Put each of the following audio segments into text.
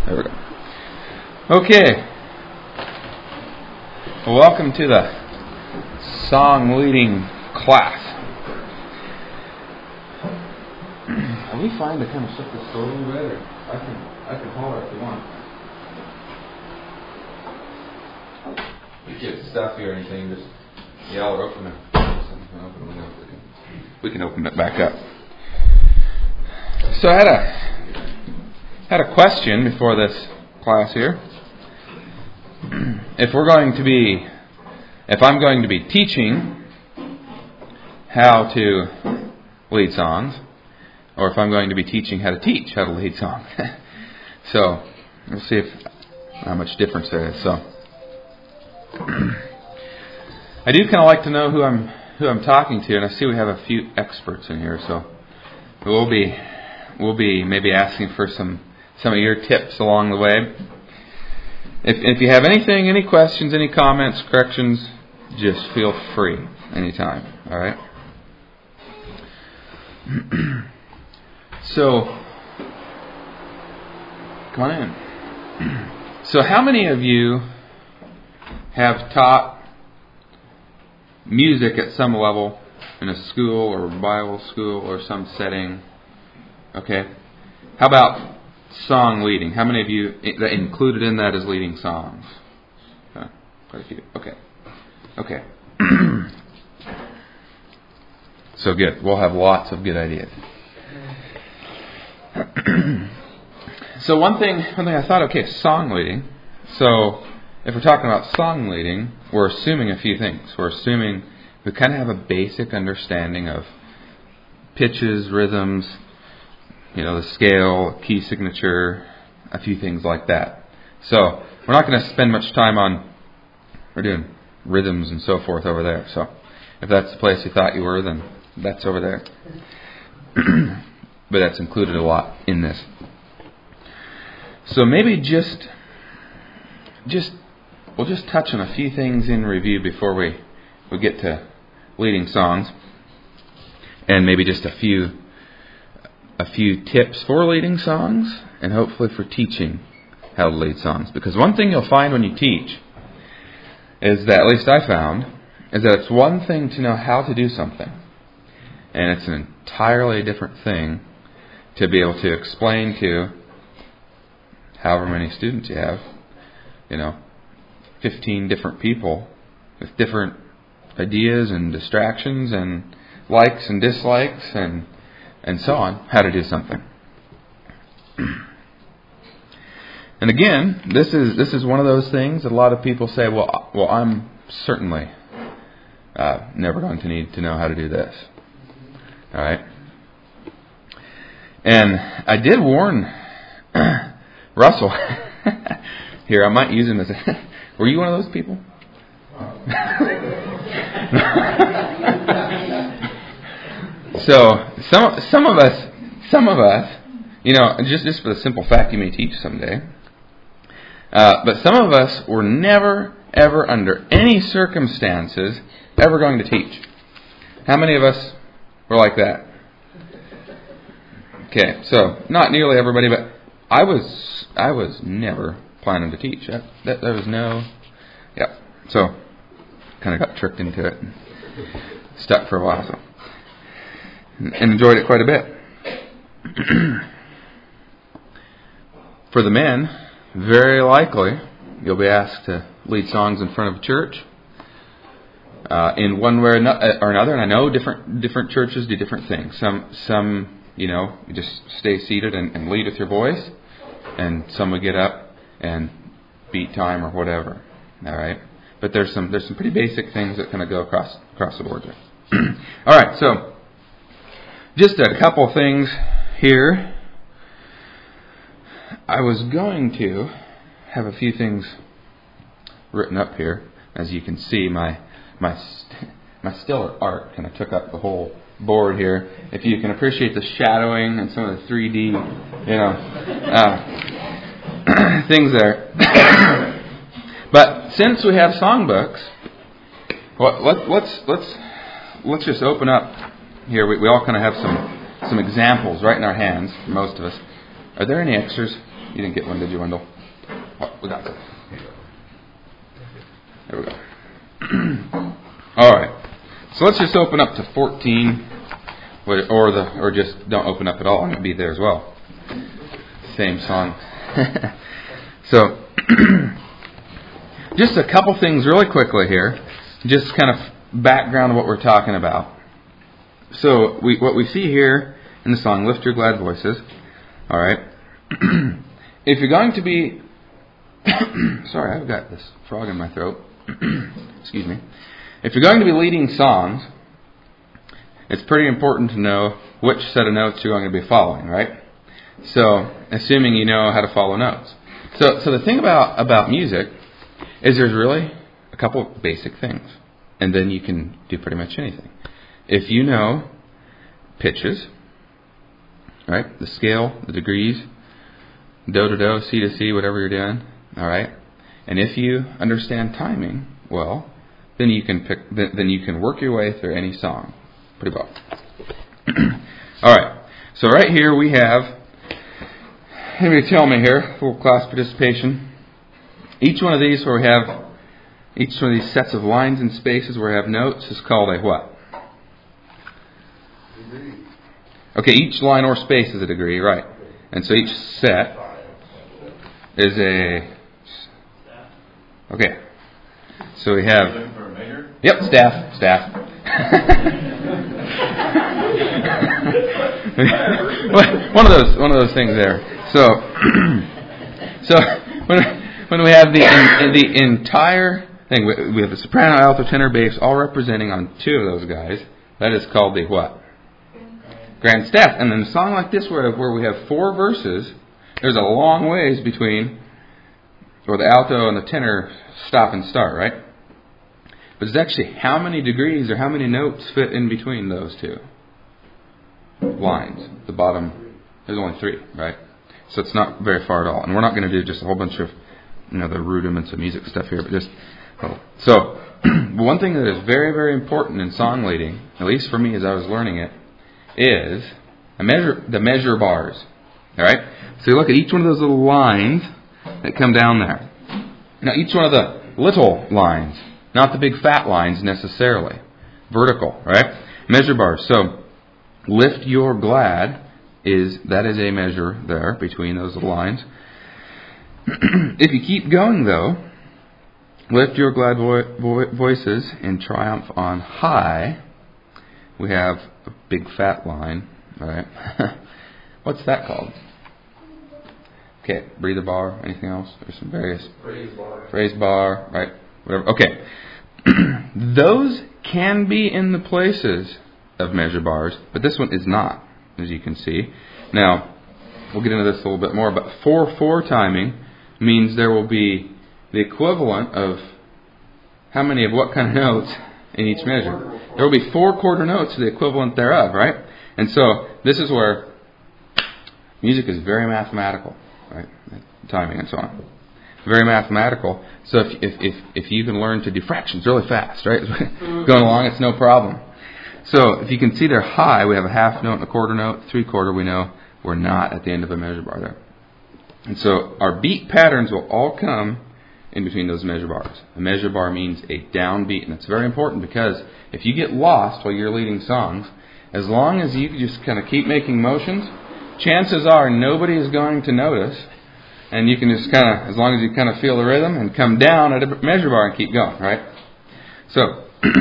There we go. Okay. Well, welcome to the song leading class. Are we fine to kind of shut this door a little bit? Or I can holler if you want. If you get stuffy or anything, just yell or open it. We can open it back up. So I had a question before this class here. If I'm going to be teaching how to lead songs, or if I'm going to be teaching how to teach how to lead songs. So we'll see how much difference there is. So I do kind of like to know who I'm talking to, and I see we have a few experts in here, so we'll be maybe asking for some of your tips along the way. If you have anything, any questions, any comments, corrections, just feel free anytime. All right. So come on in. So how many of you have taught music at some level in a school or Bible school or some setting? Okay. How about song leading? How many of you that included in that is leading songs? Quite a few. Okay. So good. We'll have lots of good ideas. So one thing I thought, okay, song leading. So if we're talking about song leading, we're assuming a few things. We're assuming we kind of have a basic understanding of pitches, rhythms, the scale, key signature, a few things like that. So we're not going to spend much time we're doing rhythms and so forth over there. So if that's the place you thought you were, then that's over there. But that's included a lot in this. So maybe we'll just touch on a few things in review before we get to leading songs, and maybe just a few tips for leading songs, and hopefully for teaching how to lead songs. Because one thing you'll find when you teach is that, at least I found, is that it's one thing to know how to do something, and it's an entirely different thing to be able to explain to however many students you have, 15 different people with different ideas and distractions and likes and dislikes and so on, how to do something. And again, this is one of those things that a lot of people say, well, I'm certainly never going to need to know how to do this. All right. And I did warn Russell here. I might use him as a... Were you one of those people? So some of us, just for the simple fact you may teach someday, but some of us were never, ever, under any circumstances, ever going to teach. How many of us were like that? Okay, so not nearly everybody, but I was never planning to teach. There was no... Yeah, so kind of got tricked into it and stuck for a while, so... and enjoyed it quite a bit. For the men, very likely you'll be asked to lead songs in front of a church in one way or another. And I know different churches do different things. Some you just stay seated and lead with your voice, and some will get up and beat time or whatever. All right, but there's some pretty basic things that kind of go across the board there. All right, so. Just a couple things here. I was going to have a few things written up here. As you can see, my stellar art kind of took up the whole board here. If you can appreciate the shadowing and some of the 3D, things there. But since we have songbooks, let's just open up. Here, we all kind of have some examples right in our hands, most of us. Are there any extras? You didn't get one, did you, Wendell? Oh, we got it. There we go. All right. So let's just open up to 14, or just don't open up at all, and it'll be there as well. Same song. So, just a couple things really quickly here, just kind of background of what we're talking about. So, what we see here in the song, Lift Your Glad Voices, all right, if you're going to be, sorry, I've got this frog in my throat, excuse me. If you're going to be leading songs, it's pretty important to know which set of notes you're going to be following, right? So, assuming you know how to follow notes. So the thing about music is there's really a couple basic things, and then you can do pretty much anything. If you know pitches, right, the scale, the degrees, do to do, C to C, whatever you're doing, all right, and if you understand timing well, then you can work your way through any song pretty well. All right, so right here we have. Anybody tell me here, full class participation. Each one of these where we have, each one of these sets of lines and spaces where we have notes is called a what? Degree. Okay, each line or space is a degree, right. And so each set is a, okay. So we have, yep, staff. one of those things there. So when we have the entire thing, we have the soprano, alto, tenor, bass, all representing on two of those guys. That is called the what? Grand staff. And then a song like this where we have 4 verses, there's a long ways between where the alto and the tenor stop and start, right? But it's actually how many degrees or how many notes fit in between those two lines. The bottom, there's only 3, right? So it's not very far at all. And we're not going to do just a whole bunch of, the rudiments of music stuff here, but just, so one thing that is very, very important in song leading, at least for me as I was learning it, is the measure bars. All right? So you look at each one of those little lines that come down there. Now each one of the little lines, not the big fat lines necessarily. Vertical, right? Measure bars. So lift your glad that is a measure there between those little lines. If you keep going though, lift your glad voices in triumph on high. We have a big fat line. All right. What's that called? Okay, breather bar. Anything else? There's some various phrase bar, right? Whatever. Okay. Those can be in the places of measure bars, but this one is not, as you can see. Now, we'll get into this a little bit more, but 4/4 timing means there will be the equivalent of how many of what kind of notes in each measure. There will be 4 quarter notes, the equivalent thereof, right? And so this is where music is very mathematical, right? Timing and so on. Very mathematical. So if you can learn to do fractions really fast, right? Going along, it's no problem. So if you can see they're high, we have a half note and a quarter note, 3/4, we know we're not at the end of a measure bar there. And so our beat patterns will all come in between those measure bars. A measure bar means a downbeat, and it's very important because if you get lost while you're leading songs, as long as you just kind of keep making motions, chances are nobody is going to notice, and you can just kind of, as long as you kind of feel the rhythm, and come down at a measure bar and keep going, right? So,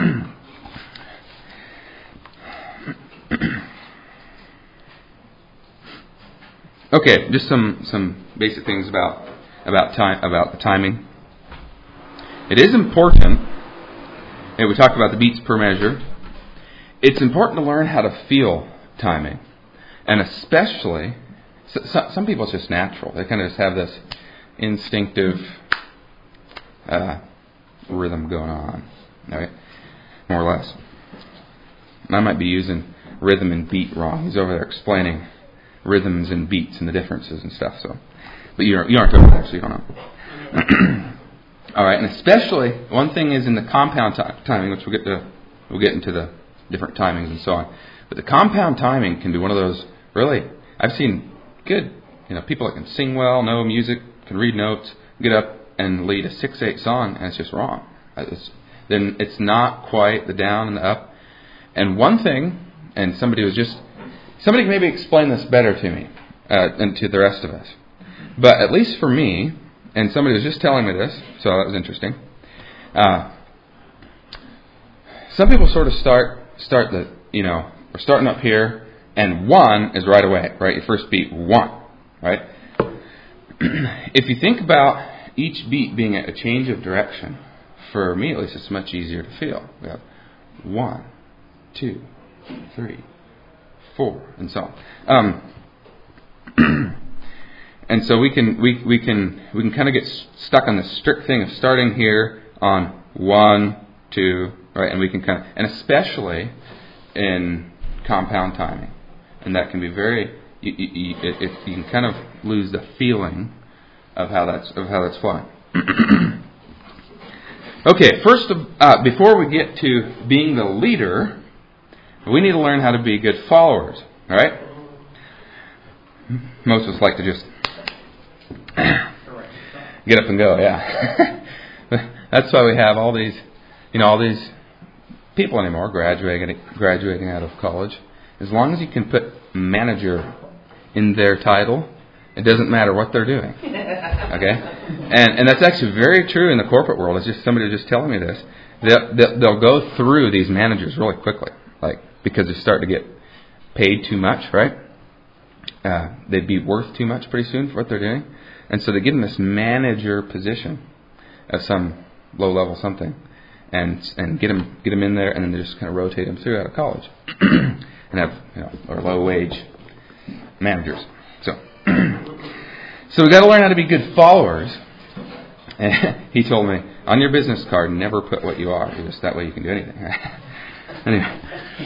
okay, just some basic things about the timing. It is important, and we talked about the beats per measure. It's important to learn how to feel timing, and especially some people it's just natural. They kind of just have this instinctive rhythm going on, right? More or less. And I might be using rhythm and beat wrong. He's over there explaining rhythms and beats and the differences and stuff. So, but you aren't over there, so you don't know. All right, and especially one thing is in the compound timing, which we'll get into the different timings and so on. But the compound timing can be one of those really. I've seen good people that can sing well, know music, can read notes, get up and lead a 6/8 song, and it's just wrong. Then it's not quite the down and the up. And one thing, and somebody can maybe explain this better to me and to the rest of us. But at least for me, and somebody was just telling me this, so that was interesting. Some people sort of start we're starting up here, and 1 is right away, right? Your first beat, 1, right? If you think about each beat being a change of direction, for me at least, it's much easier to feel. We have 1, 2, 3, 4, and so on. And so we can kind of get stuck on the strict thing of starting here on 1, 2, right? And we can and especially in compound timing, and that can be very. You can kind of lose the feeling of how that's flowing. Okay, first, before we get to being the leader, we need to learn how to be good followers. All right? Most of us like to just get up and go. Yeah, that's why we have all these people anymore graduating out of college. As long as you can put manager in their title, it doesn't matter what they're doing. Okay, and that's actually very true in the corporate world. It's just somebody just telling me this. They'll go through these managers really quickly, because they start to get paid too much, right? They'd be worth too much pretty soon for what they're doing, and so they get in this manager position of some low level something, and get them in there, and then they just kind of rotate them through out of college, and have or low wage managers. So we've got to learn how to be good followers. And he told me, on your business card, never put what you are. Just that way you can do anything. Anyway.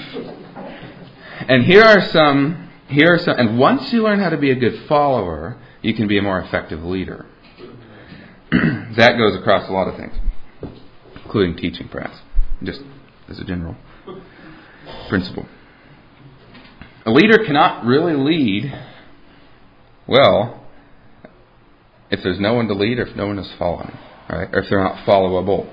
And here are some. And once you learn how to be a good follower, you can be a more effective leader. That goes across a lot of things, including teaching, perhaps, just as a general principle. A leader cannot really lead well if there's no one to lead, or if no one is following, right? Or if they're not followable.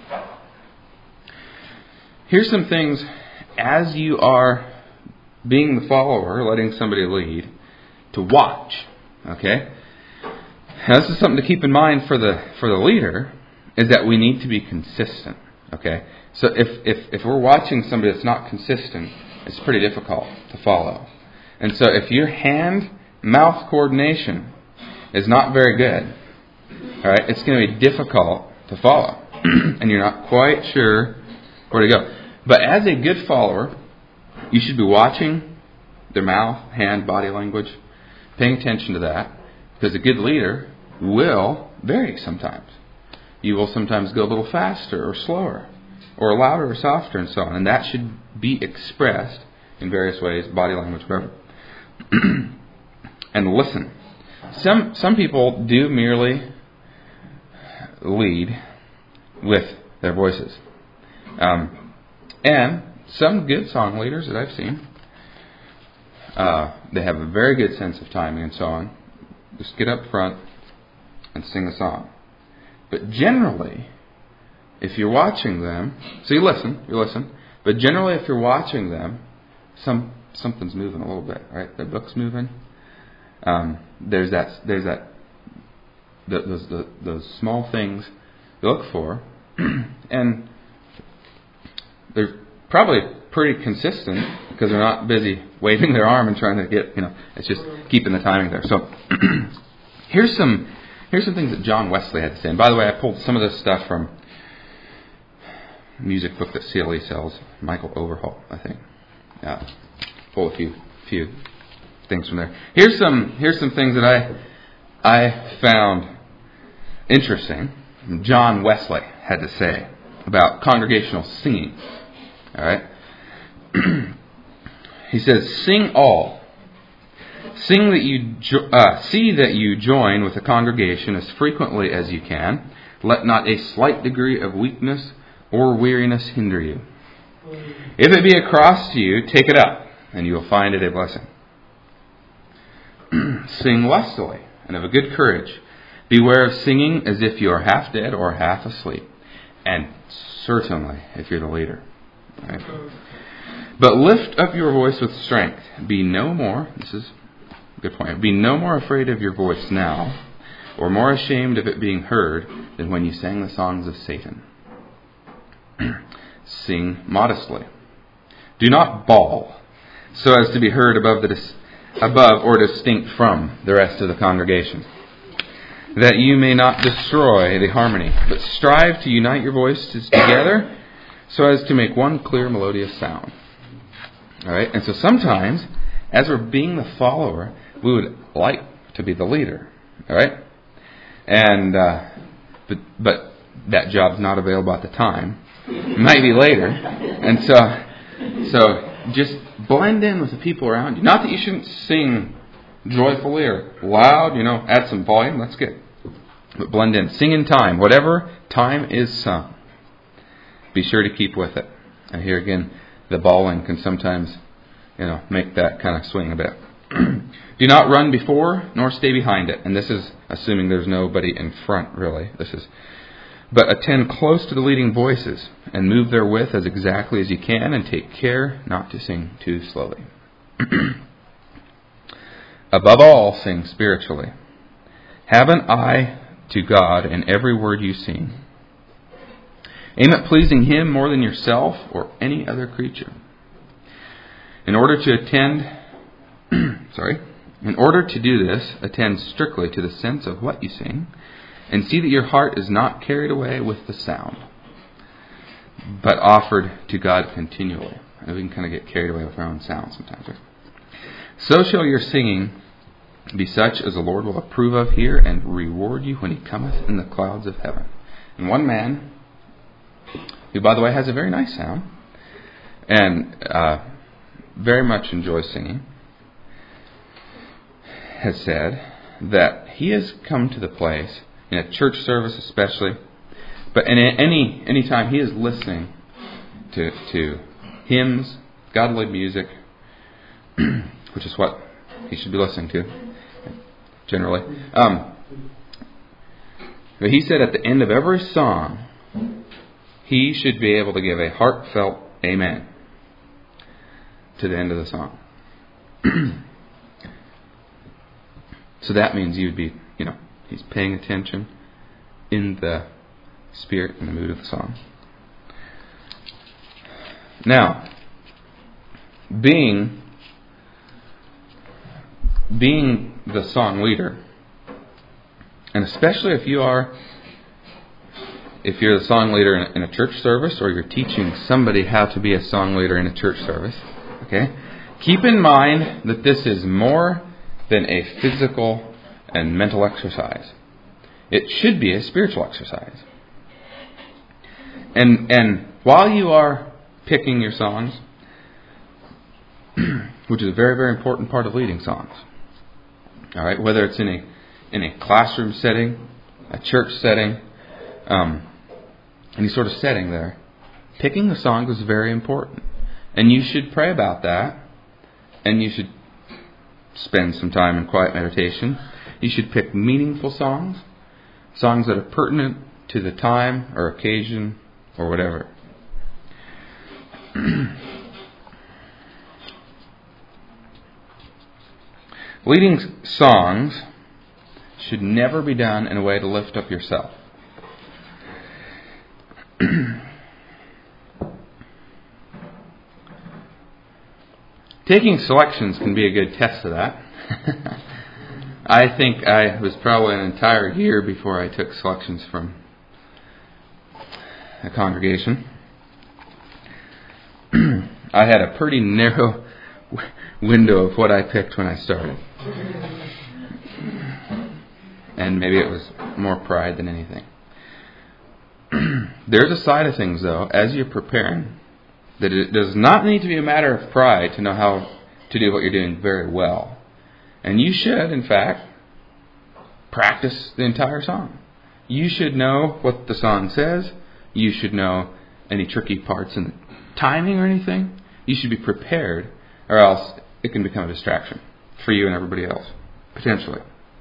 Here's some things as you are being the follower, letting somebody lead, to watch. Okay? Now, this is something to keep in mind for the leader, is that we need to be consistent. Okay? So if we're watching somebody that's not consistent, it's pretty difficult to follow. And so if your hand-mouth coordination is not very good, all right, it's going to be difficult to follow. And you're not quite sure where to go. But as a good follower, you should be watching their mouth, hand, body language, paying attention to that, because a good leader will vary sometimes. You will sometimes go a little faster or slower, or louder or softer, and so on. And that should be expressed in various ways, body language, whatever. And listen. Some people do merely lead with their voices. And some good song leaders that I've seen, they have a very good sense of timing and so on. Just get up front and sing the song. But generally, if you're watching them, so you listen. But generally, if you're watching them, something's moving a little bit, right? Their book's moving. There's those small things you look for, and they're probably pretty consistent because they're not busy waving their arm and trying to get, it's just keeping the timing there. So here's some things that John Wesley had to say. And by the way, I pulled some of this stuff from a music book that CLE sells, Michael Overhaul, I think. Pull a few things from there. Here's some things that I found interesting. John Wesley had to say about congregational singing. All right. He says, "Sing all. Sing that you see that you join with the congregation as frequently as you can. Let not a slight degree of weakness or weariness hinder you. If it be a cross to you, take it up, and you will find it a blessing." Sing lustily and of a good courage. Beware of singing as if you are half dead or half asleep. And certainly if you're the leader. Right? But lift up your voice with strength. Be no more, this is a good point, be no more afraid of your voice now, or more ashamed of it being heard, than when you sang the songs of Satan. Sing modestly. Do not bawl, so as to be heard above or distinct from the rest of the congregation, that you may not destroy the harmony, but strive to unite your voices together so as to make one clear melodious sound. All right, and so sometimes, as we're being the follower, we would like to be the leader. All right, and but that job's not available at the time. It might be later, and so just blend in with the people around you. Not that you shouldn't sing joyfully or loud. Add some volume. That's good. But blend in. Sing in time. Whatever time is sung, be sure to keep with it. And here again, the bawling can sometimes, make that kind of swing a bit. Do not run before nor stay behind it. And this is assuming there's nobody in front, really. But attend close to the leading voices and move therewith as exactly as you can, and take care not to sing too slowly. Above all, sing spiritually. Have an eye to God in every word you sing. Aim at pleasing Him more than yourself or any other creature. In order to do this, attend strictly to the sense of what you sing, and see that your heart is not carried away with the sound, but offered to God continually. And we can kind of get carried away with our own sound sometimes, right? So shall your singing be such as the Lord will approve of here, and reward you when He cometh in the clouds of heaven. And one man, who by the way has a very nice sound, and very much enjoys singing, has said that he has come to the place, in a church service especially, but in any time he is listening to hymns, godly music, which is what he should be listening to, generally. But he said at the end of every song, he should be able to give a heartfelt amen to the end of the song. So that means you would be, he's paying attention in the spirit and the mood of the song. Now, being the song leader, and especially if you're the song leader in a church service, or you're teaching somebody how to be a song leader in a church service, okay? Keep in mind that this is more than a physical and mental exercise. It should be a spiritual exercise. And while you are picking your songs, which is a very, very important part of leading songs, all right, whether it's in a classroom setting, a church setting, any sort of setting there, picking the songs is very important. And you should pray about that, and you should spend some time in quiet meditation. You should pick meaningful songs that are pertinent to the time or occasion or whatever. Leading songs should never be done in a way to lift up yourself. Taking selections can be a good test of that. I think I was probably an entire year before I took selections from a congregation. I had a pretty narrow window of what I picked when I started. And maybe it was more pride than anything. There's a side of things, though, as you're preparing, that it does not need to be a matter of pride to know how to do what you're doing very well. And you should, in fact, practice the entire song. You should know what the song says. You should know any tricky parts in the timing or anything. You should be prepared, or else it can become a distraction for you and everybody else. potentially.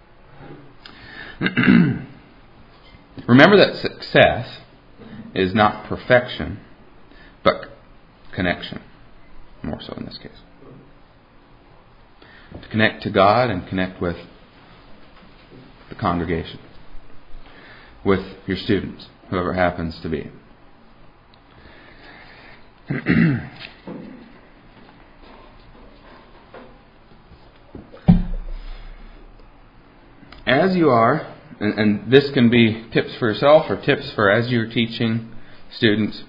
Remember that success is not perfection, but connection, more so in this case. To connect to God and connect with the congregation, with your students, whoever it happens to be. As you are, and this can be tips for yourself or tips for as you're teaching students,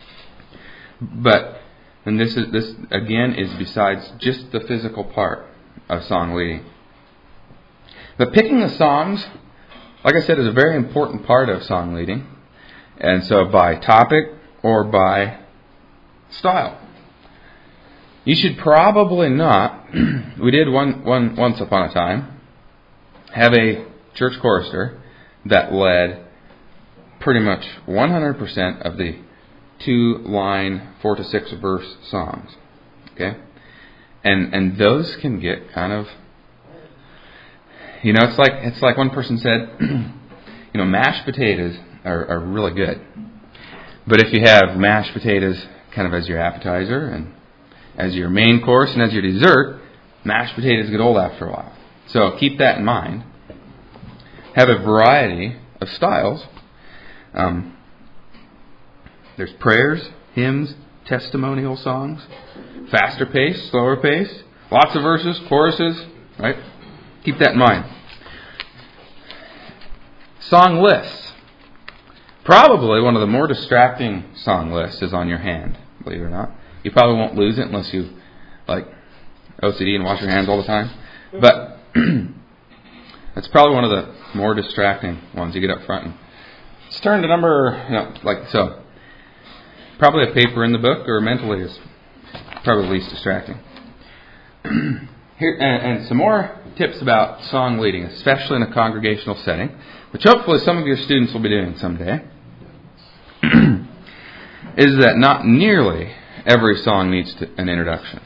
and this again is besides just the physical part of song leading. But picking the songs, like I said, is a very important part of song leading. And so by topic or by style. You should probably not, we did once upon a time, have a church chorister that led pretty much 100% of the 2-line, 4 to 6 verse songs. Okay? And those can get kind of, it's like one person said, mashed potatoes are really good. But if you have mashed potatoes kind of as your appetizer and as your main course and as your dessert, mashed potatoes get old after a while. So keep that in mind. Have a variety of styles. There's prayers, hymns, testimonial songs, faster pace, slower pace, lots of verses, choruses, right? Keep that in mind. Song lists. Probably one of the more distracting song lists is on your hand, believe it or not. You probably won't lose it unless you like OCD and wash your hands all the time. But it's probably one of the more distracting ones. You get up front and let's turn to number, like so. Probably a paper in the book or mentally is probably least distracting. Here and some more tips about song leading, especially in a congregational setting, which hopefully some of your students will be doing someday, is that not nearly every song needs an introduction.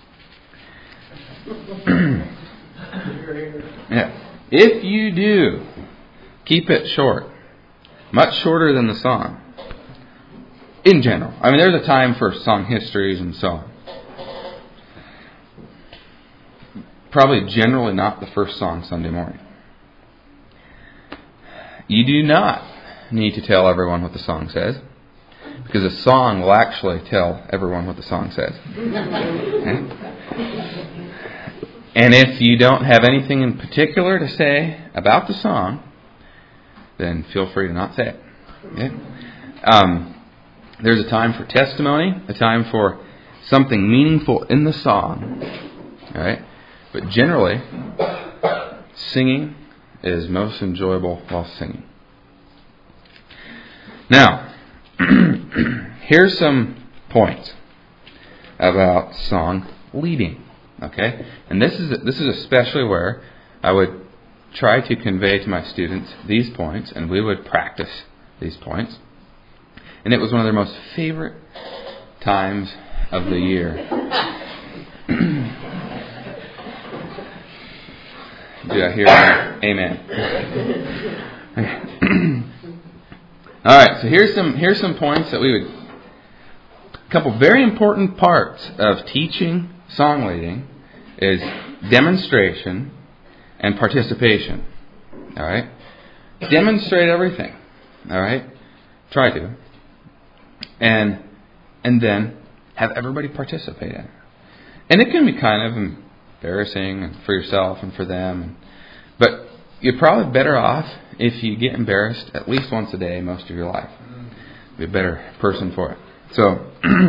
Yeah. If you do, keep it short. Much shorter than the song. In general. I mean, there's a time for song histories and so on. Probably generally not the first song Sunday morning. You do not need to tell everyone what the song says, because a song will actually tell everyone what the song says. Okay? And if you don't have anything in particular to say about the song, then feel free to not say it. Okay? There's a time for testimony, a time for something meaningful in the song. All right? But generally, singing is most enjoyable while singing. Now, here's some points about song leading. Okay? And this is especially where I would try to convey to my students these points, and we would practice these points. And it was one of their most favorite times of the year. Did I hear an amen? All right, so here's some points that we would. A couple very important parts of teaching song leading is demonstration and participation. All right, demonstrate everything. All right, try to, and then have everybody participate in it. And it can be kind of embarrassing for yourself and for them. But you're probably better off if you get embarrassed at least once a day most of your life. Be a better person for it. So,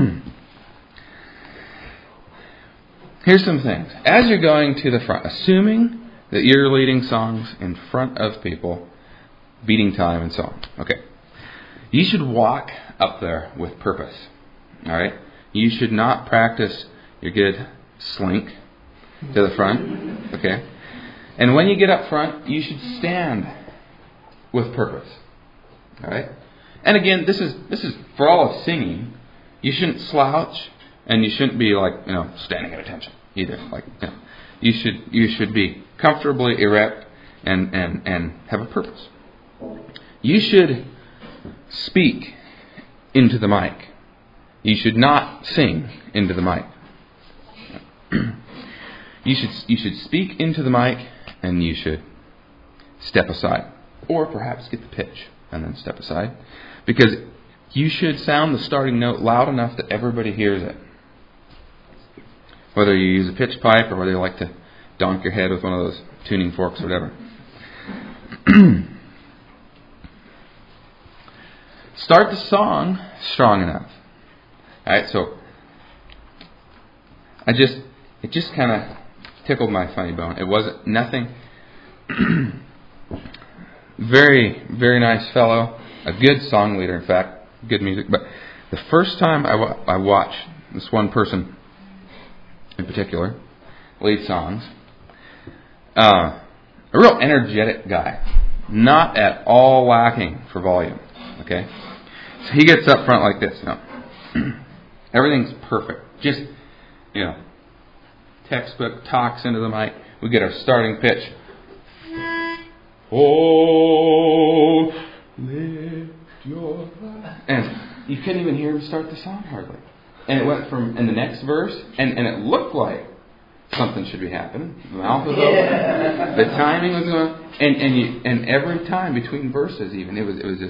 here's some things. As you're going to the front, assuming that you're leading songs in front of people, beating time and so on. Okay. You should walk up there with purpose. All right? You should not practice your good slink to the front. Okay? And when you get up front, you should stand with purpose. All right? And again, this is for all of singing. You shouldn't slouch, and you shouldn't be like, standing at attention either. Like, You should be comfortably erect and have a purpose. You should speak into the mic. You should not sing into the mic. You should speak into the mic, and you should step aside. Or perhaps get the pitch and then step aside. Because you should sound the starting note loud enough that everybody hears it. Whether you use a pitch pipe or whether you like to donk your head with one of those tuning forks or whatever. Start the song strong enough. Alright, so it just kind of tickled my funny bone. It wasn't nothing. Very, very nice fellow. A good song leader, in fact. Good music. But the first time I watched this one person in particular lead songs, a real energetic guy. Not at all lacking for volume. Okay? So he gets up front like this. Everything's perfect. Just, textbook talks into the mic. We get our starting pitch. Oh, lift your voice. And you couldn't even hear him start the song hardly. And it went from in the next verse, and it looked like something should be happening. The mouth was open. The timing was going, and every time between verses, even it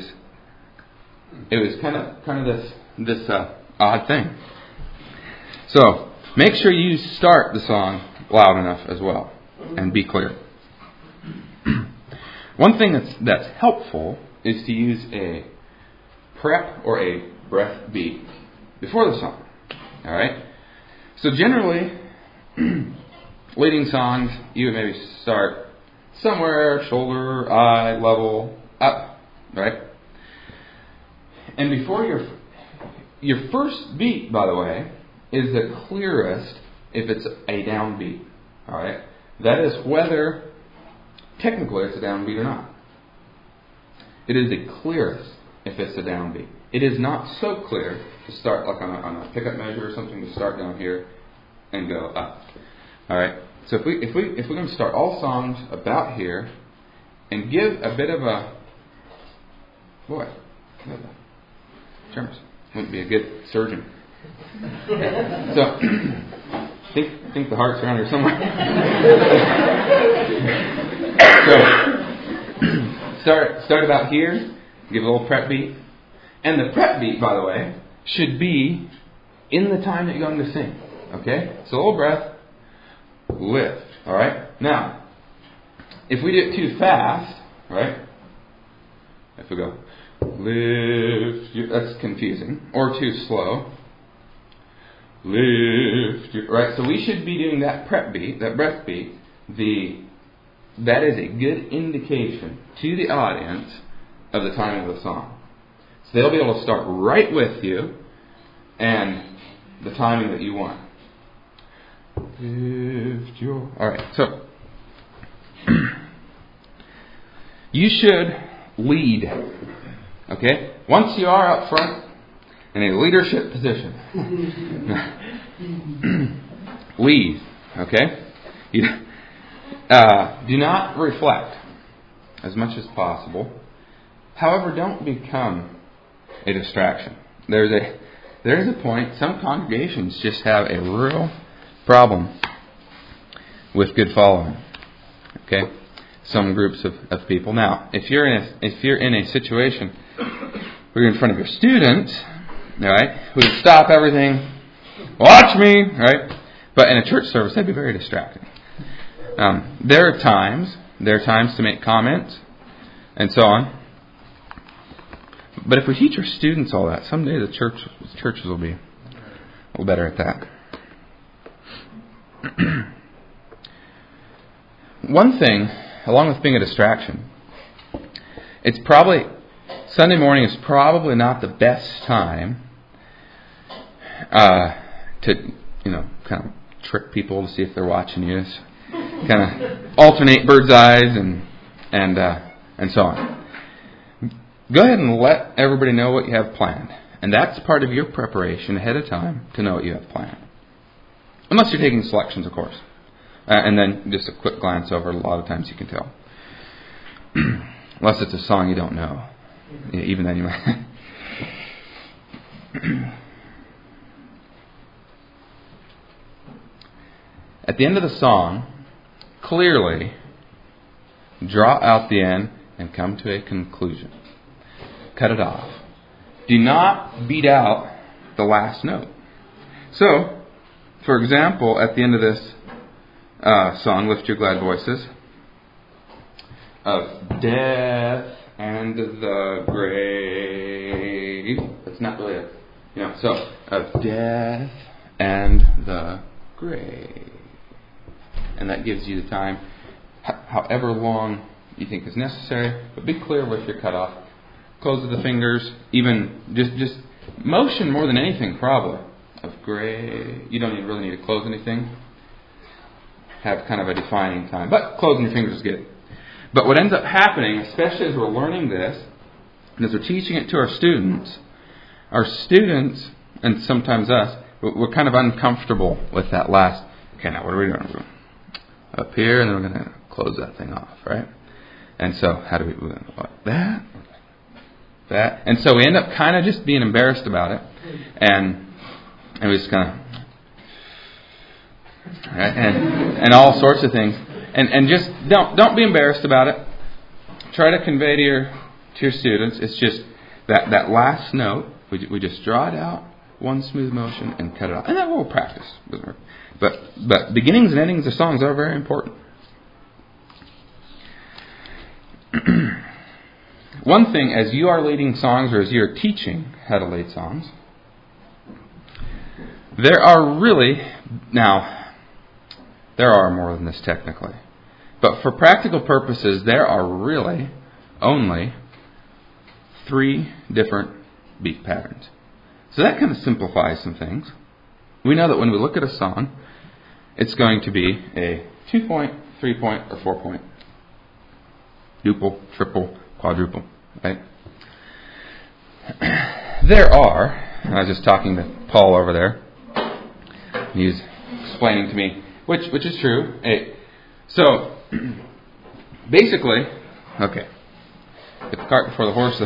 was kind of this odd thing. So make sure you start the song loud enough as well, and be clear. One thing that's helpful is to use a prep or a breath beat before the song. All right. So generally, leading songs, you would maybe start somewhere shoulder, eye level, up, right? And before your first beat, by the way, is the clearest if it's a downbeat. All right. That is whether technically it's a downbeat or not. It is the clearest if it's a downbeat. It is not so clear to start like on a pickup measure or something, to start down here and go up. All right. So if we're going to start all songs about here and give a bit of a Terms wouldn't be a good surgeon. So think the heart's around here somewhere. So start about here, give a little prep beat. And the prep beat, by the way, should be in the time that you're going to sing. Okay? So a little breath, lift. Alright? Now, if we do it too fast, right? If we go, lift, that's confusing. Or too slow. Lift, right? So we should be doing that prep beat, that breath beat. That is a good indication to the audience of the timing of the song. So they'll be able to start right with you and the timing that you want. Lift your... Alright, so you should lead. Okay? Once you are up front in a leadership position, lead. Okay? Do not reflect as much as possible. However, don't become a distraction. There's a point. Some congregations just have a real problem with good following. Okay? Some groups of people. Now, if you're in a situation where you're in front of your students, all right, who would stop everything, watch me, right? But in a church service, that'd be very distracting. There are times to make comments and so on. But if we teach our students all that, someday the churches will be a little better at that. One thing, along with being a distraction, Sunday morning is probably not the best time to kind of trick people to see if they're watching you. Kind of alternate bird's eyes and so on. Go ahead and let everybody know what you have planned. And that's part of your preparation ahead of time to know what you have planned. Unless you're taking selections, of course. And then just a quick glance over it, a lot of times you can tell. Unless it's a song you don't know. Yeah, even then you might. At the end of the song, clearly draw out the end and come to a conclusion. Cut it off. Do not beat out the last note. So, for example, at the end of this song, Lift Your Glad Voices, of death and the grave. It's not really so of death and the grave. And that gives you the time, however long you think is necessary, but be clear with your cutoff. Close of the fingers, even just motion more than anything, probably. Of grave. You don't really need to close anything. Have kind of a defining time. But closing your fingers is good. But what ends up happening, especially as we're learning this, and as we're teaching it to our students, and sometimes us, we're kind of uncomfortable with that last, okay, now what are we doing? Up here, and then we're going to close that thing off, right? And so, how do we do that? That. And so we end up kind of just being embarrassed about it, and we just kind of, right? and all sorts of things. And just don't be embarrassed about it. Try to convey to your students. It's just that last note. We just draw it out, one smooth motion, and cut it off. And that will practice. But beginnings and endings of songs are very important. One thing, as you are leading songs, or as you are teaching how to lead songs, there are more than this technically. But for practical purposes, there are really only 3 different beat patterns. So that kind of simplifies some things. We know that when we look at a song, it's going to be a 2-point, 3-point, or 4-point. Duple, triple, quadruple, right? There are, I was just talking to Paul over there. He's explaining to me, which is true. So, basically, okay, get the cart before the horse.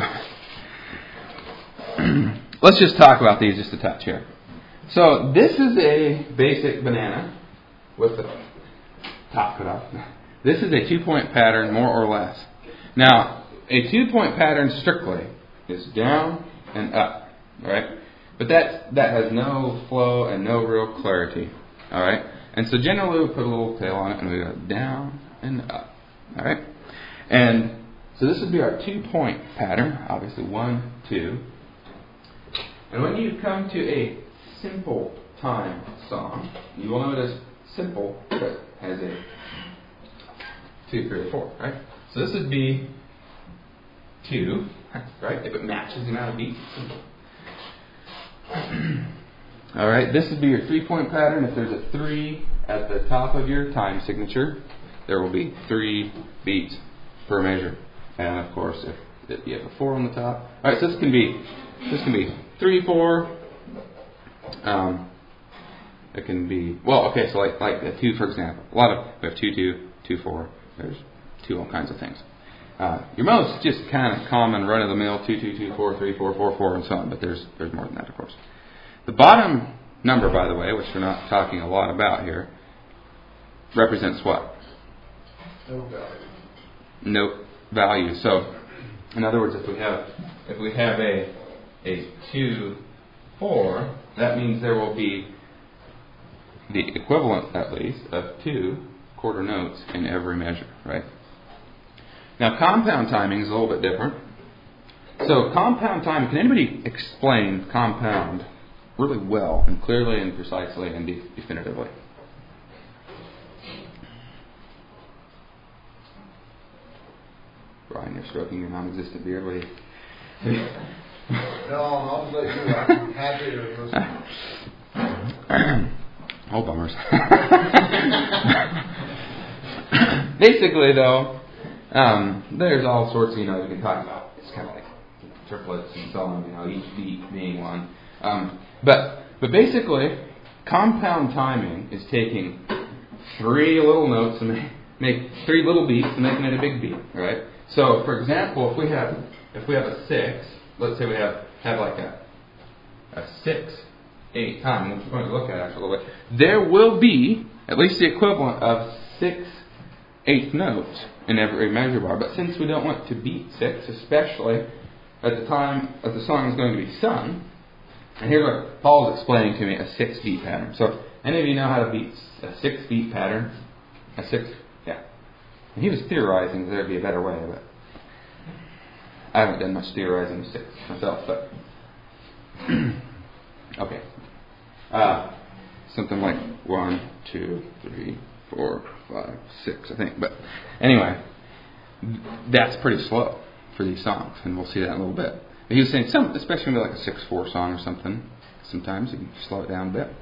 Let's just talk about these just a touch here. So, this is a basic banana with the top cut off. This is a 2-point pattern, more or less. Now, a 2-point pattern strictly is down and up, right? But that has no flow and no real clarity, all right? And so generally we put a little tail on it and we go down and up, all right? And so this would be our 2-point pattern, obviously 1, 2. And when you come to a simple time song, you will notice simple has a 2, 3, or 4, right? So this would be 2, right? If it matches the amount of beats. All right, this would be your 3-point pattern. If there's a 3 at the top of your time signature, there will be 3 beats per measure. And of course, if you have a 4 on the top. All right, so this can be 3, 4. It can be, well, okay, so like a 2, for example. We have 2, 2, 2, 4. There's 2 all kinds of things. Your most just kind of common run-of-the-mill 2, 2, 2, 4, 3, 4, 4, 4, and so on. But there's more than that, of course. The bottom number, by the way, which we're not talking a lot about here, represents what? No value. No value. So, in other words, if we have a 2, 4, that means there will be the equivalent, at least, of 2 quarter notes in every measure, right? Now, compound timing is a little bit different. So, compound timing, can anybody explain compound really well and clearly and precisely and definitively? Brian, you're stroking your non-existent beard. What do you... No, I'll let you. I'm happy to listen. Oh, bummers. Basically, though, there's all sorts, you can talk about. It's kind of like triplets and so on, each beat being one. But basically, compound timing is taking three little notes and make three little beats and making it a big beat, right? So, for example, if we have a 6, let's say we have like a 6/8 time, which we're going to look at actually a little bit, there will be at least the equivalent of 6/8 notes in every measure bar. But since we don't want to beat 6, especially at the time that the song is going to be sung, and here's what Paul's explaining to me, a 6-beat pattern. So, any of you know how to beat a 6-beat pattern? A 6, yeah. And he was theorizing that there'd be a better way of it. I haven't done much theorizing with 6 myself, but okay. Something like 1, 2, 3, 4, 5, 6, I think. But anyway, that's pretty slow for these songs, and we'll see that in a little bit. But he was saying, especially like a 6/4 song or something, sometimes you can slow it down a bit.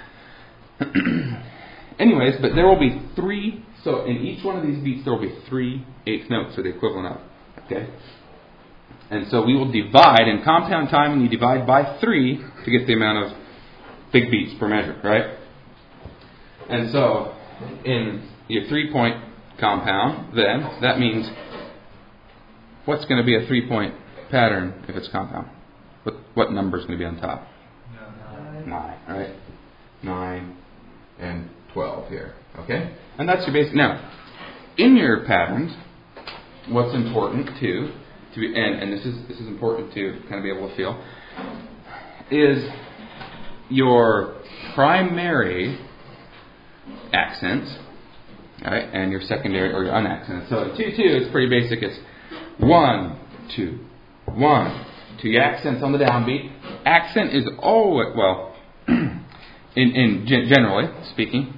Anyways, but there will be 3, so in each one of these beats there will be 3/8 notes, or the equivalent of, okay? And so we will divide, in compound time, and you divide by 3 to get the amount of big beats per measure, right? And so, in your 3-point compound, then, that means, what's going to be a 3-point pattern if it's compound? What number is going to be on top? 9, right? 9 and 12 here, okay? And that's your basic. Now, in your patterns, what's important too, and this is important to kind of be able to feel, is your primary accents, right, and your secondary or your unaccented. So 2/2, it's pretty basic. It's 1, 2, 1, 2. Your accents on the downbeat. Accent is always, well, in generally speaking,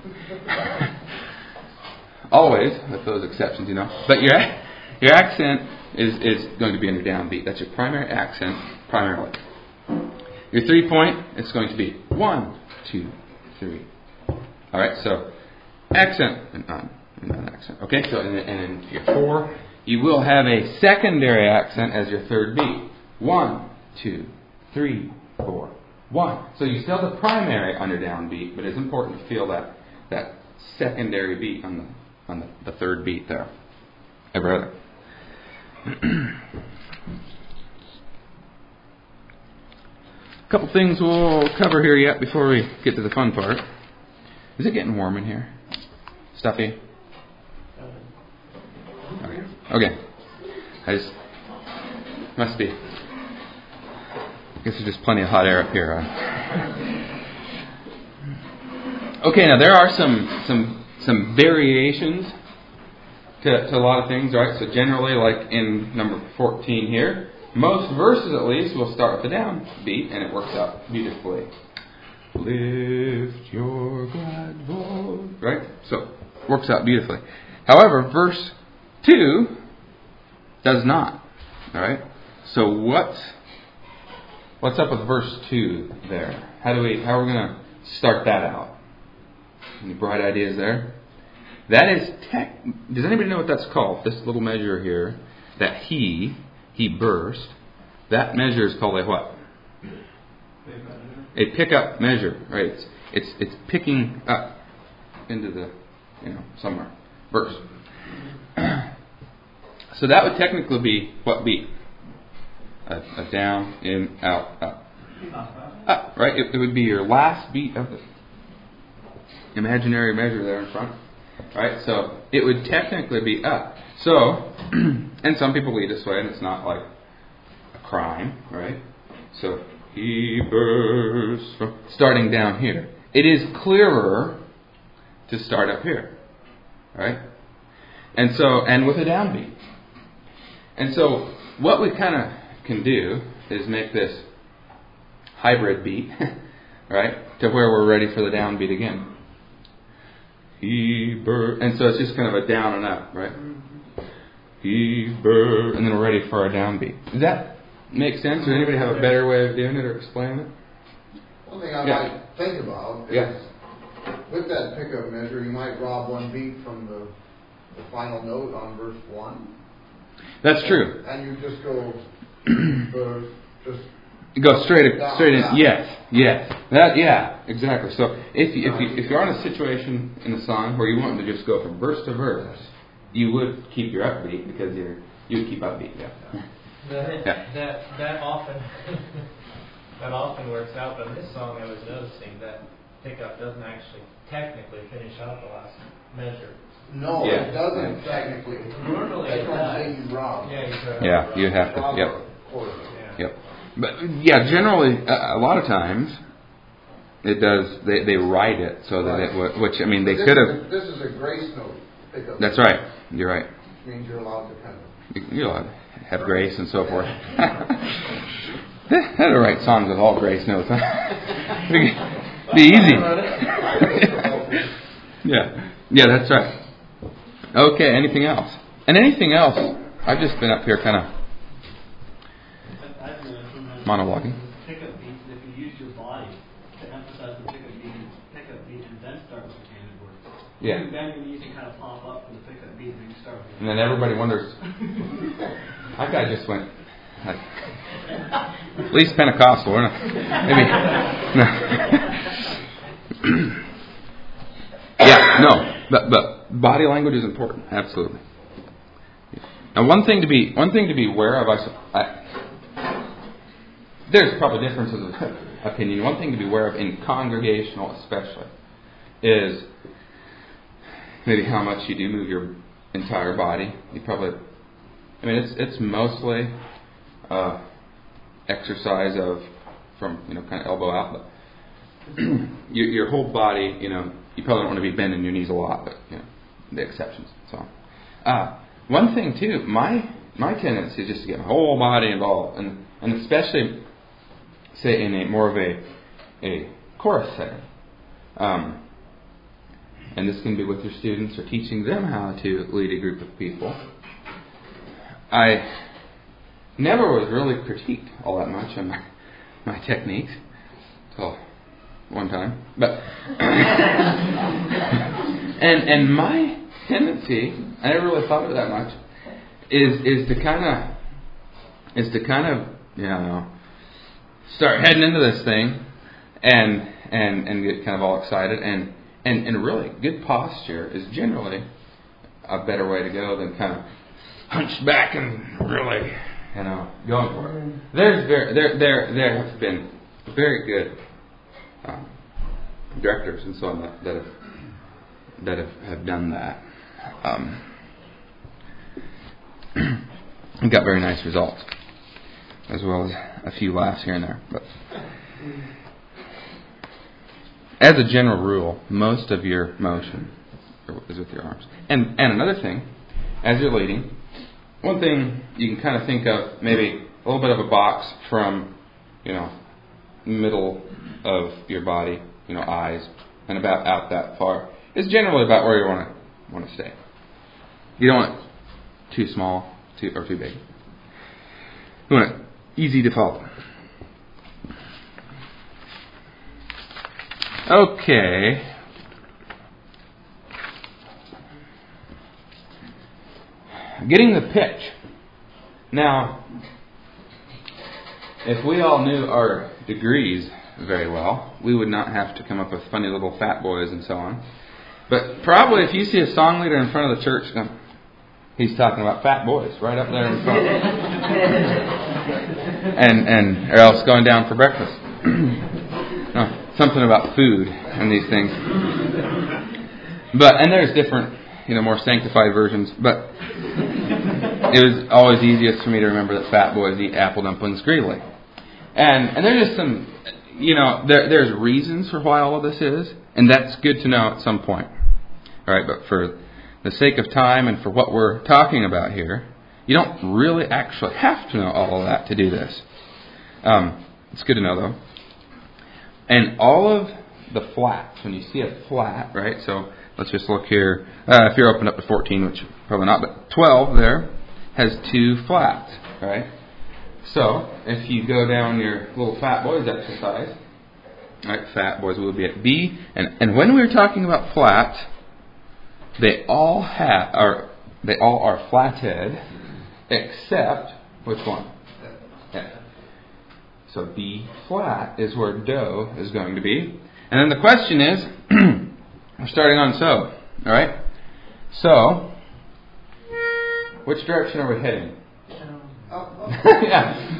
always with those exceptions, you know. But your accent is going to be on your downbeat. That's your primary accent, primarily. Your 3-point, it's going to be 1, 2, 3. All right, so accent and non-accent. Okay, so and in your 4, you will have a secondary accent as your third beat. 1, 2, 3, 4, 1. So you still have the primary on your downbeat, but it's important to feel that secondary beat on the third beat there. Every other. A couple things we'll cover here yet before we get to the fun part. Is it getting warm in here? Stuffy? Okay. Must be. I guess there's just plenty of hot air up here. Okay, now there are some variations to a lot of things, right? So generally, like in number 14 here, most verses at least will start with the downbeat, and it works out beautifully. Lift your glad voice, right? So works out beautifully. However, verse 2 does not. All right. So what's up with verse 2 there? How are we going to start that out? Any bright ideas there? That is does anybody know what that's called? This little measure here, that he burst. That measure is called a what? A pick-up measure, right? It's picking up into the, somewhere. Verse. So that would technically be what beat? A down, in, out, up. Up, right? It would be your last beat of the imaginary measure there in front. Right? So it would technically be up. So, and some people lead this way, and it's not like a crime, right? So, he bursts from starting down here. It is clearer to start up here, right? And so, and with a downbeat. And so, what we kind of can do is make this hybrid beat, right, to where we're ready for the downbeat again. And so it's just kind of a down and up, right? And then we're ready for our downbeat. Does that make sense? Does anybody have a better way of doing it or explaining it? One thing I might think about is with that pickup measure, you might rob one beat from the final note on verse 1. That's true. And you just go, Go straight in. Yes. Exactly. So if you're in a situation in a song where you want to just go from verse to verse, you would keep your upbeat because you would keep upbeat. That often that often works out. But in this song, I was noticing that pickup doesn't actually technically finish out the last measure. No, it doesn't technically. Normally it does. You have to. Yep. But generally, a lot of times it does. They write it so that it, which I mean, they could have. This is a grace note pickup. That's right. You're right. Which means you're allowed to kind of. You're allowed to have grace and so forth. How to write songs with all grace notes? Huh? Be easy. Yeah, that's right. Okay. Anything else? And anything else? I've just been up here kind of monologuing. Pickup beats, if you use your body to emphasize the pickup beat and then start with the candid words. Yeah. You bend your knees and kind of pop up from the pickup beat and then you start with And then everybody wonders, that guy just went, at least Pentecostal, or maybe. No. But body language is important, absolutely. Now, one thing to be aware of, there's probably differences of opinion. One thing to be aware of in congregational, especially, is maybe how much you do move your entire body. It's mostly exercise from kind of elbow out, but your whole body. You probably don't want to be bending your knees a lot, but the exceptions. So, one thing too, my tendency is just to get my whole body involved, and especially say in a more of a chorus setting. And this can be with your students or teaching them how to lead a group of people. I never was really critiqued all that much on my techniques until one time. But and my tendency, I never really thought of it that much, is to kind of start heading into this thing and get kind of all excited and really good posture is generally a better way to go than kind of hunched back and really going for it. There have been very good directors and so on that have done that and got very nice results, as well as a few laughs here and there. But as a general rule, most of your motion is with your arms. And another thing, as you're leading, one thing you can kind of think of, maybe a little bit of a box from, middle of your body, eyes, and about out that far, is generally about where you want to stay. You don't want it too small or too big. You want it easy to follow. Okay. Getting the pitch. Now, if we all knew our degrees very well, we would not have to come up with funny little fat boys and so on. But probably if you see a song leader in front of the church, he's talking about fat boys right up there in front. and or else going down for breakfast. Something about food and these things. And there's different, more sanctified versions. But it was always easiest for me to remember that fat boys eat apple dumplings greedily. And there's just some, there's reasons for why all of this is, and that's good to know at some point. All right, but for the sake of time and for what we're talking about here, you don't really actually have to know all of that to do this. It's good to know, though. And all of the flats, when you see a flat, right, so let's just look here. If you're open up to 14, which probably not, but 12 there has 2 flats, right? So if you go down your little fat boys exercise, right, fat boys will be at B. And when we were talking about flats, they all are flathead, except which one? Yeah. So B flat is where do is going to be. And then the question is, we're starting on so. All right? So, which direction are we heading? Yeah.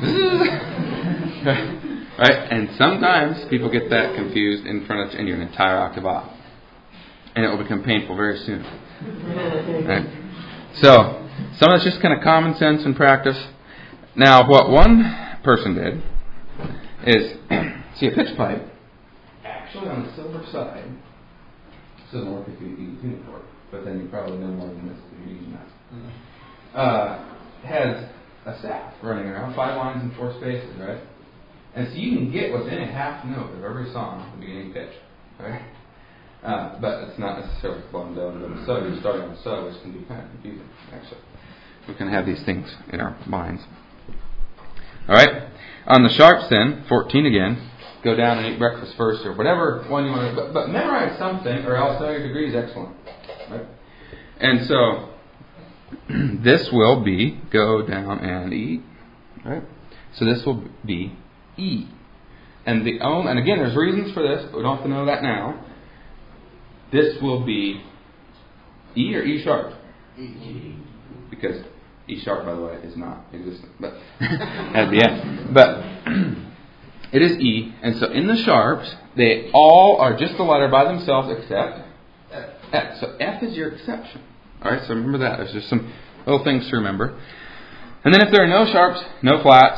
Right? And sometimes people get that confused in front of, and you're an entire octave off. And it will become painful very soon. Right? So, some of it's just kind of common sense and practice. Now, what one person did is, see a pitch pipe, actually on the silver side, this doesn't work if you use tuning fork, but then you probably know more than this if you're using that. Has a staff running around, 5 lines and 4 spaces, right? And so you can get within a half note of every song at the beginning pitch, right? But it's not necessarily flowing down to the so. You're starting on so, which can be kind of confusing, actually. We can have these things in our minds. All right? On the sharps then, 14 again, go down and eat breakfast first, or whatever one you want to, but memorize something, or else know your degree is excellent. Right? And so, this will be go down and eat, right? So this will be E. And again, there's reasons for this, but we don't have to know that now. This will be E or E sharp? E. Because E sharp, by the way, is not existent, but at the end. But it is E, and so in the sharps, they all are just a letter by themselves except F. So F is your exception. All right, so remember that. There's just some little things to remember. And then if there are no sharps, no flats,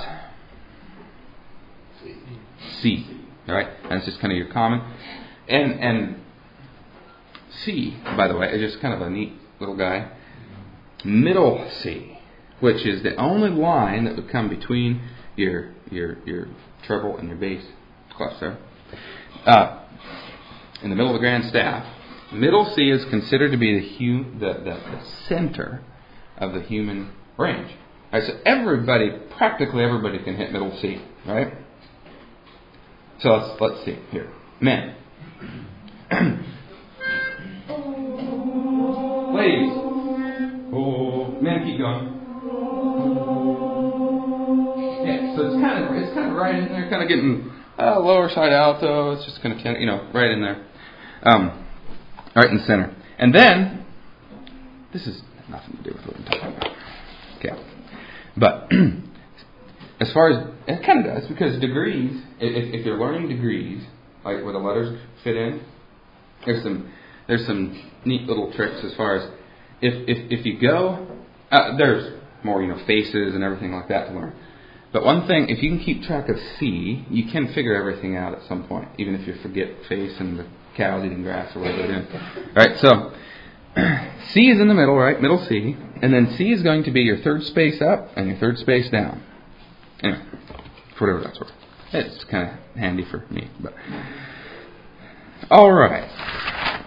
C. All right, and it's just kind of your common. And C, by the way, is just kind of a neat little guy. Middle C, which is the only line that would come between your treble and your bass clefs there. In the middle of the grand staff. Middle C is considered to be the center of the human range. All right, so practically everybody can hit middle C, right? So let's see here. Men. Ladies. Oh, men, keep going. Yeah, so it's kind of right in there, kind of getting lower side alto. It's just going to right in there. Right in the center. And then, this is nothing to do with what I'm talking about. Okay. But, as far as, it kind of does, because degrees, if you're learning degrees, like where the letters fit in, there's some neat little tricks as far as, if you go, there's more, faces and everything like that to learn. But one thing, if you can keep track of C, you can figure everything out at some point, even if you forget face and the cows eating grass or whatever they're doing. Right, so C is in the middle, right? Middle C. And then C is going to be your third space up and your third space down. Anyway, for whatever that's worth. It's kind of handy for me. But all right.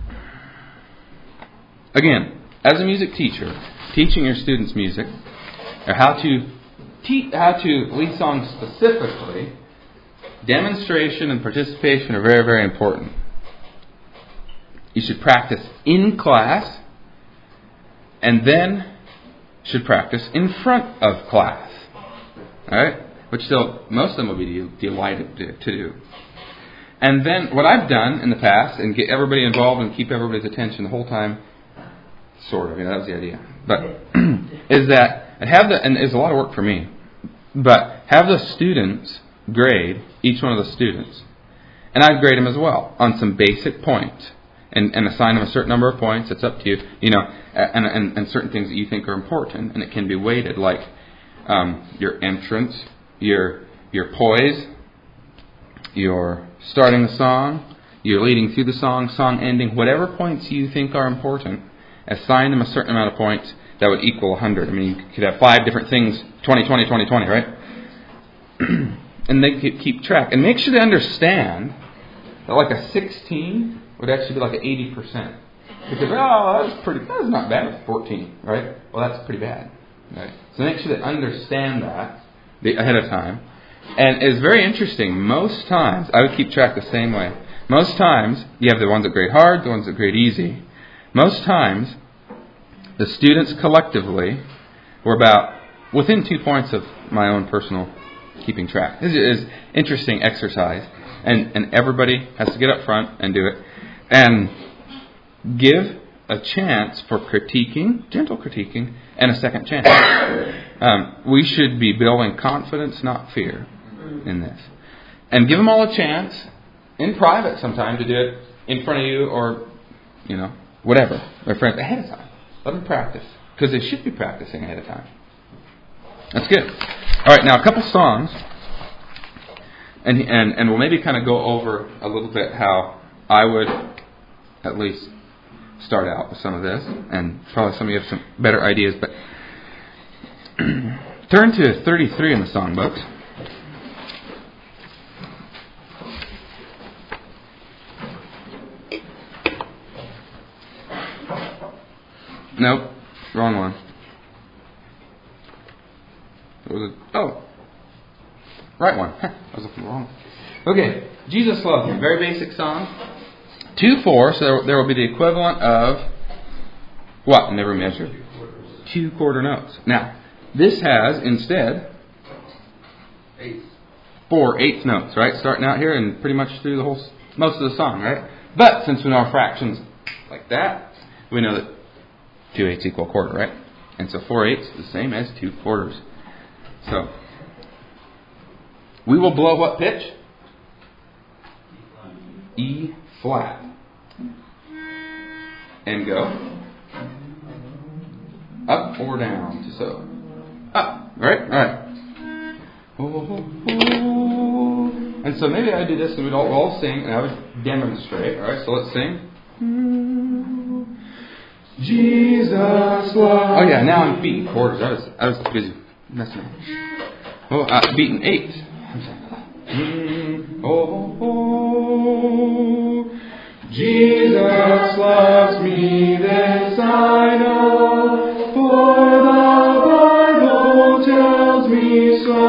Again, as a music teacher, teaching your students music, or how to lead songs specifically, demonstration and participation are very, very important. You should practice in class, and then should practice in front of class. All right? Which most of them will be delighted to do. And then what I've done in the past, and get everybody involved and keep everybody's attention the whole time, sort of, that was the idea. But is that and it's a lot of work for me. But have the students grade each one of the students, and I grade them as well on some basic points, and assign them a certain number of points. It's up to you, and certain things that you think are important, and it can be weighted, like your entrance, your poise, your starting the song, your leading through the song ending, whatever points you think are important. Assign them a certain amount of points that would equal 100. I mean, you could have 5 different things, 20, 20, 20, 20, right? And they keep track. And make sure they understand that like a 16 would actually be like an 80%. Because, that's not bad. It's 14, right? Well, that's pretty bad, right? So make sure they understand that ahead of time. And it's very interesting. Most times, I would keep track the same way. Most times, you have the ones that grade hard, the ones that grade easy. Most times, the students collectively were about within 2 points of my own personal keeping track. This is interesting exercise, and everybody has to get up front and do it, and give a chance for critiquing, gentle critiquing, and a second chance. We should be building confidence, not fear, in this. And give them all a chance, in private sometime, to do it in front of you or, whatever, their friends, ahead of time. Let them practice, because they should be practicing ahead of time. That's good. All right, now a couple songs, and we'll maybe kind of go over a little bit how I would at least start out with some of this, and probably some of you have some better ideas, but turn to 33 in the songbooks. Nope, wrong one. What was it? Oh, right one. I was looking wrong. Okay, Jesus Loves Me, very basic song. 2/4, so there will be the equivalent of what? Never measure. 2 quarter notes. Now, this has instead 4 eighth notes, right? Starting out here and pretty much through most of the song, right? But since we know our fractions like that, we know that 2/8 equal a quarter, right? And so 4/8 is the same as 2 quarters. So we will blow what pitch? E flat. And go up or down. So up, right? All right. And so maybe I do this and we'd all sing, and I would demonstrate. All right, so let's sing. Jesus loves. Oh yeah, now I'm beating quarters. I was busy messing up. Oh, beating eighths. Jesus loves me, this I know, for the Bible tells me so.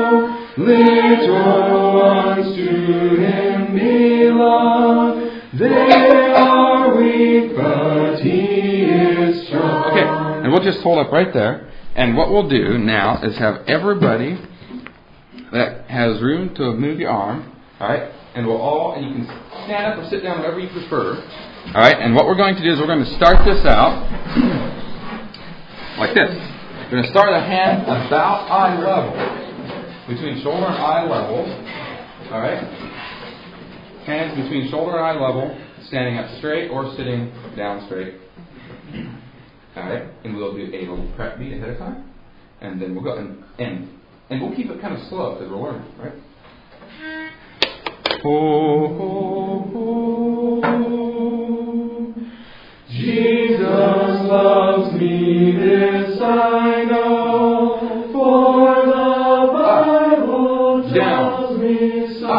Little ones to Him belong, they are weak, but He is strong. Okay, and we'll just hold up right there. And what we'll do now is have everybody that has room to move your arm, all right? And you can stand up or sit down, whatever you prefer. All right, and what we're going to do is we're going to start this out like this. We're going to start a hand about eye level, between shoulder and eye level. All right, hands between shoulder and eye level, standing up straight or sitting down straight. All right, and we'll do a little prep beat ahead of time, and then we'll go and we'll keep it kind of slow because we're learning, right? Oh, Jesus loves me, this I know, for the Bible tells me so.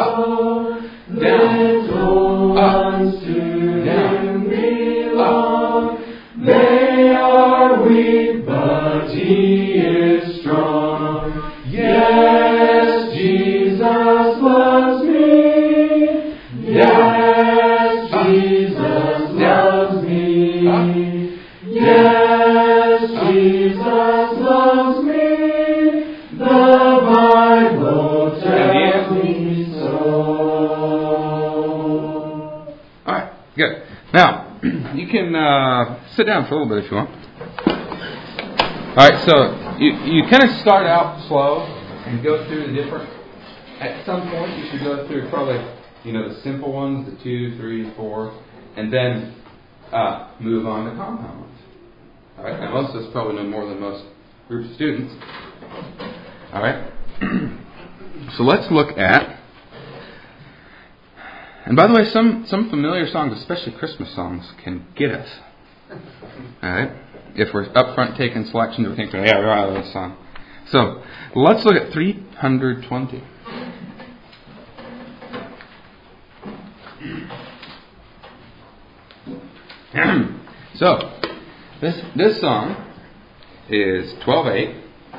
Little ones to Him belong, they are weak, but He is strong. Yes, Jesus loves me. Yes, Jesus loves me. Yes, Jesus loves me. The Bible tells me so. All right, good. Now, you can sit down for a little bit if you want. All right, so you kind of start out slow and go through the different. At some point, you should go through probably the simple ones, the 2, 3, 4, and then move on to compound ones. All right, now most of us probably know more than most groups of students. All right, so let's look at. And by the way, some familiar songs, especially Christmas songs, can get us. All right, if we're up front taking selections, we're thinking, yeah, we're out of this song. So let's look at 320. So this song is 12/8.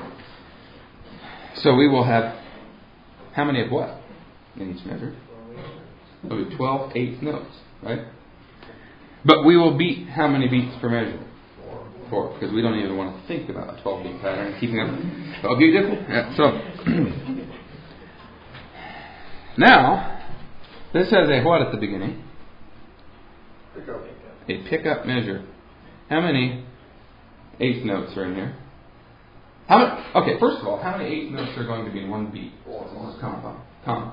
So we will have how many of what in each measure? It'll be 12/8 notes, right? But we will beat how many beats per measure? 4, because we don't even want to think about a 12-beat pattern. Keeping up, that'll be difficult. Yeah, so Now, this has a what at the beginning? Pickup. A pickup measure. How many eighth notes are in here? Okay, first of all, how many eighth notes are going to be in one beat? Compound.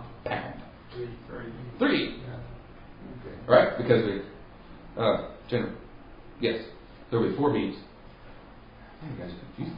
Three. Okay. Right? Because yes, there will be 4 beats. Oh, you guys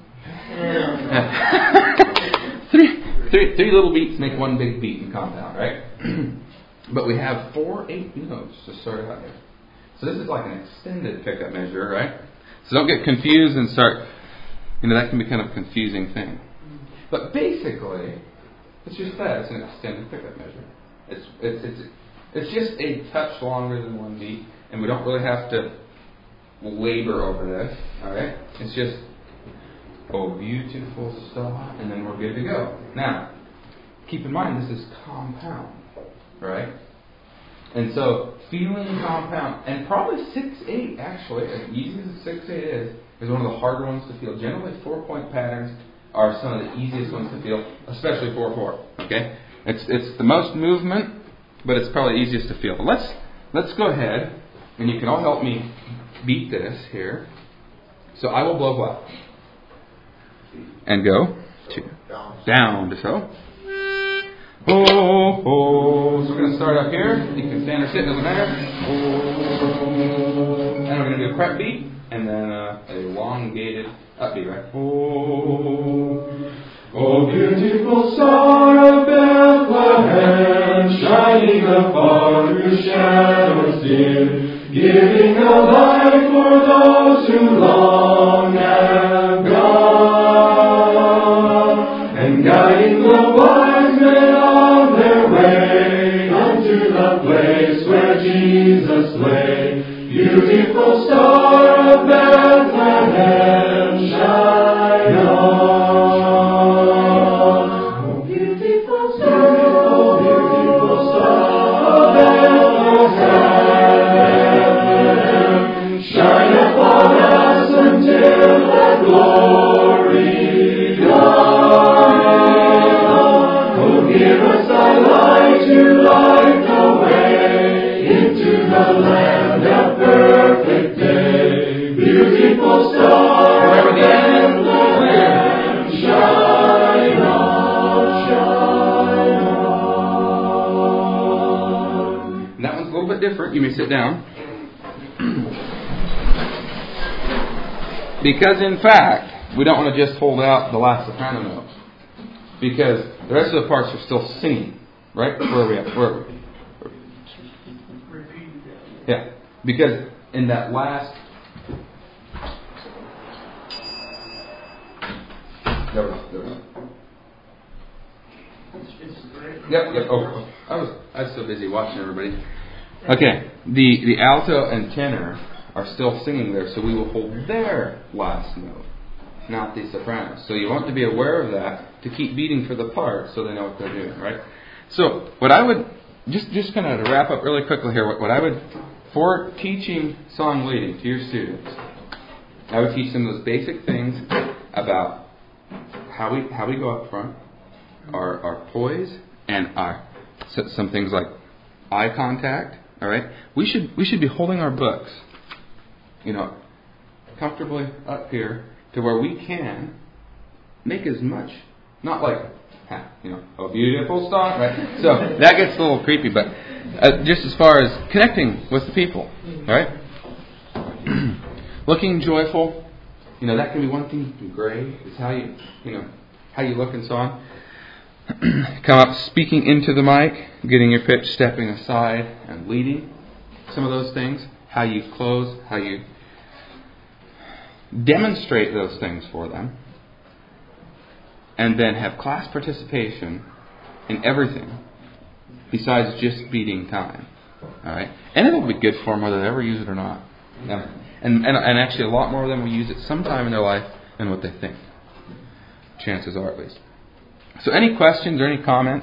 are confused. three little beats make one big beat in compound, right? But we have 4 eighth notes to start out here. So this is like an extended pickup measure, right? So don't get confused and start, that can be kind of a confusing thing. But basically, it's just that. It's an extended pickup measure. It's just a touch longer than one beat, and we don't really have to labor over this, all right? It's just, oh, beautiful star, and then we're good to go. Now, keep in mind, this is compound, right? And so, feeling compound, and probably 6/8 actually, as easy as 6/8 is one of the harder ones to feel. Generally, 4-point patterns are some of the easiest ones to feel, especially 4/4. Okay, it's the most movement, but it's probably the easiest to feel. But let's go ahead, and you can all help me beat this here. So I will blow what? And go down to so. Oh, oh. So we're going to start up here. You can stand or sit, doesn't matter. Oh. And we're going to do a crep beat, and then a elongated upbeat, right? Oh, oh, beautiful star of Bethlehem, shining afar through shadows dim, giving a light for those who long have gone, and guiding the wise men on their way unto the place where Jesus lay. Beautiful star of Bethlehem, shine on. Oh, beautiful star of Bethlehem, shine upon us until the glory dawn. Oh, give us thy light to light the way into the land of perfect day. Beautiful star of Bethlehem, shine on, shine on. And that one's a little bit different. You may sit down. Because in fact, we don't want to just hold out the last soprano note. Because the rest of the parts are still singing. Right? Where are we at? Where are we? Yeah. Because in that last... There we go. Yep. Oh, I was so busy watching everybody. Okay. The alto and tenor are still singing there, so we will hold their last note, not the soprano. So you want to be aware of that to keep beating for the part so they know what they're doing, right? So what I would, just kind of to wrap up really quickly here, what I would, for teaching song leading to your students, I would teach them those basic things about how we go up front, our poise, and some things like eye contact. All right, we should be holding our books, comfortably up here to where we can make as much, not like, a beautiful star, right? So that gets a little creepy, but just as far as connecting with the people, all right? Looking joyful, that can be one thing. Gray is how you look and so on. Come up speaking into the mic, getting your pitch, stepping aside, and leading. Some of those things. How you close, how you demonstrate those things for them. And then have class participation in everything besides just beating time. All right? And it'll be good for them whether they ever use it or not. Yeah. And actually a lot more of them will use it sometime in their life than what they think. Chances are, at least. So any questions or any comments?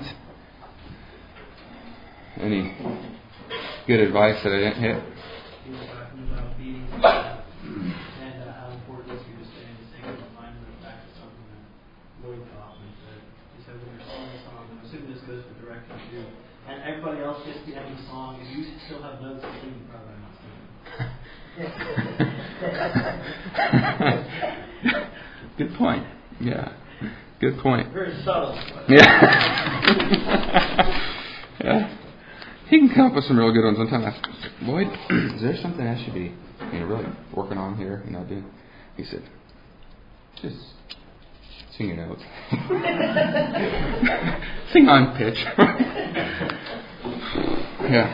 Any good advice that I didn't hit? You were talking about beating and how important it is for you to stay in the same alignment back to something that Lloyd taught me. He said when you're singing a song, I'm assuming this goes the direction too. And everybody else gets the end of the song. If you still have notes to sing, you probably not singing. Good point. Yeah. Good point. Very subtle. Yeah. Yeah. He can come up with some real good ones. One time I asked, Lloyd, is there something I should be really working on here? Dude. He said, just sing your notes. Sing on pitch. Yeah.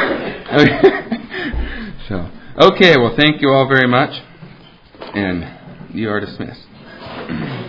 So, okay, well, thank you all very much. And you are dismissed.